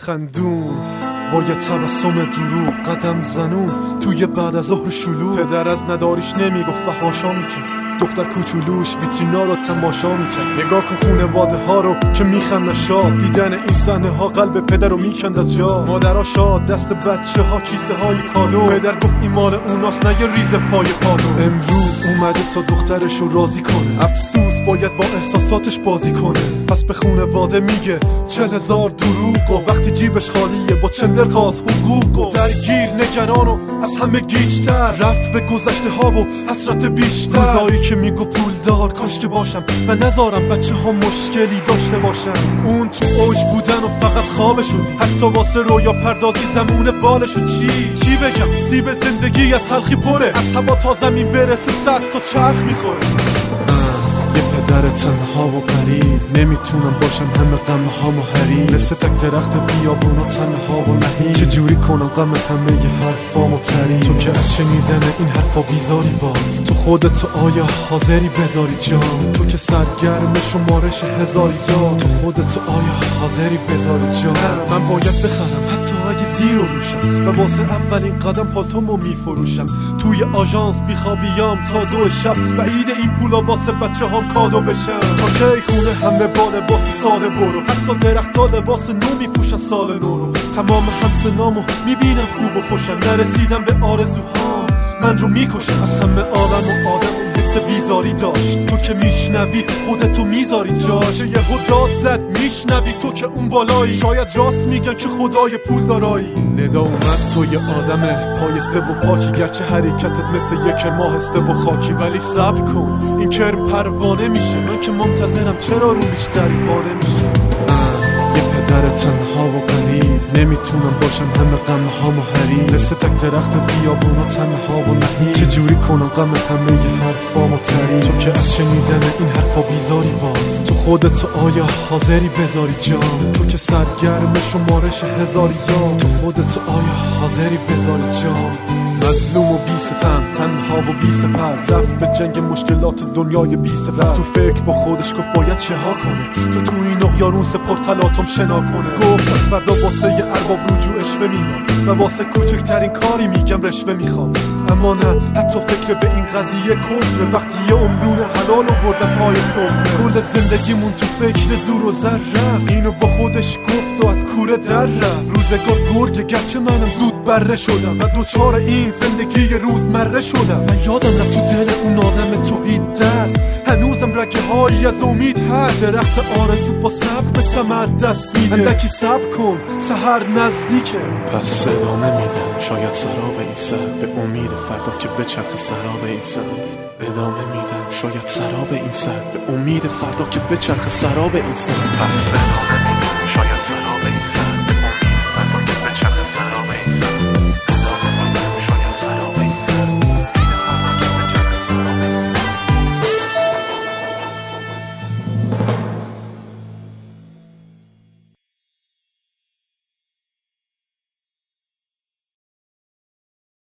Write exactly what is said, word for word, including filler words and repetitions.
خندون با یه تبسم دروغ قدم زنون توی بعد از ظهر شلوغ. پدر از نداریش نمیگفت فحاشا میکرد، دختر کوچولوش ویترینا رو تماشا میکرد. نگاه کن خونواده ها رو که میخندن شاد، دیدن این صحنه ها قلب پدر رو میکند از جا. مادرها شاد، دست بچه ها کیسه های کادو. پدر گفت این مال اوناست نه یه ریز پای پادو. امروز اومده تا دخترش رو راضی کنه، افسوس باید با احساساتش بازی کنه. پس به خونواده میگه چل هزار دروغ و وقتی جیبش خالیه با چندر خواست حقوق و درگیر نگران و از همه گیجتر رفت به گذشته ها و حسرت بیشتر. روزایی که میگو پول دار کاش که باشم و نذارم بچه ها مشکلی داشته باشم. اون تو اوج بودن و فقط خوابشون، حتی واسه رویا پردازی زمون بالشون. چی چی بگم سیب زندگی از تلخی پره، از هوا تا زمین برسه صد تا چرخ میخوره. یه پدر تنها و غریب، نمیتونم باشم همه غم هامو حریب. مثل تک درخت بیابون و تنها و نهیب، چجوری کنم غم همه ی حرفامو تری. تو که از شنیدن این حرفا بیزاری باز، تو خودت آیا حاضری بذاری جان؟ تو که سرگرم شمارش هزاری یاد، تو خودت آیا حاضری بذاری جان؟ من باید بخرم حتی اگه زیر و روشم و واسه اولین قدم پالتومو میفروشم. توی آژانس بیخوابیام تا دو شب، بعید این پولا واسه بچه هم کادو بشن. تا کی خونه همه با لباس ساده برو، حتی درختا لباس نو میپوشن سال نو رو. تمام همسنامو میبینم خوب و خوشم، نرسیدم به آرزوهام من رو میکشم. از همه آدم و آدم حس بیزاری داشت، تو که میشنوی خودتو میذاری جاش. یه داد زد میشنوی تو که اون بالایی، شاید راست میگن که خدای پول دارایی. ندا اومد تو یه آدم پایسته و پاکی، گرچه حرکتت مثل یه کرم آهسته و خاکی. ولی صبر کن این کرم پروانه میشه، من که منتظرم چرا رو بیشتر وانه میشه. یه پدر تنها و غریب، نمیتونم باشم همه غم هامو حریب. مثل تک درخت بیابون و تنها و نهیب، چجوری کنم غم همه ی حرفامو تری. تو که از شنیدن این حرفا بیزاری باز، تو خودت آیا حاضری بذاری جان؟ تو که سرگرم شمارش هزاری یاد، تو خودت آیا حاضری بذاری جان؟ مظلوم و بی ستم، تنها و بی سپر، رفت به جنگ مشکلات دنیای بی سفر. تو فکر با خودش گفت باید چه ها کنه، تو تو این اقیانوس پرتلاتم شنا کنه. گفت از فردا واسه یه ارباب رجوعش بمیام و واسه کوچکترین کاری میگم رشوه میخوام. اما نه حتی فکر به این قضیه کفره، وقتی یه عمرون حلال آوردم پای سفره. کل زندگیمون تو فکر زور و زر رفت، اینو با خودش گفت و از کوره در رفت. روزگار گرگه گرچه منم زود بره شدم و دوچار این زندگی روزمره شدم. من یادم رفت تو دل اون آدم توحید دست، هنوزم رگه هایی از امید هست. درخت آرزو با صبر به ثمر دست میده، اندکی صبر کن سحر نزدیکه. پس ادامه میدم شاید سراب این سر، به امید فردا که بچرخه سراب این سمت. ادامه میدم شاید سراب این سر، به امید فردا که بچرخه سراب این سمت. پس ادامه